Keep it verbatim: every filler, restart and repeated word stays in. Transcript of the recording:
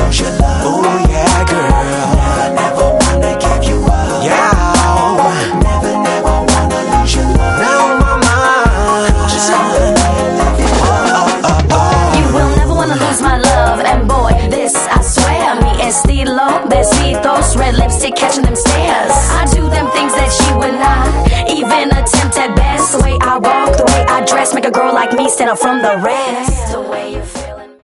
lose your love. Oh yeah, girl. Never, never wanna give you up. Yeah. Never, never wanna lose your love. Now my mind. Just hoping I'll let you Oh, oh, oh. You will never wanna lose my love. And boy, this I swear, me estilo, besitos, red lipstick catching them stares. I do them things that you would not even attempt at best. The way I walk, the way I dress, make a girl like me stand out from the rest.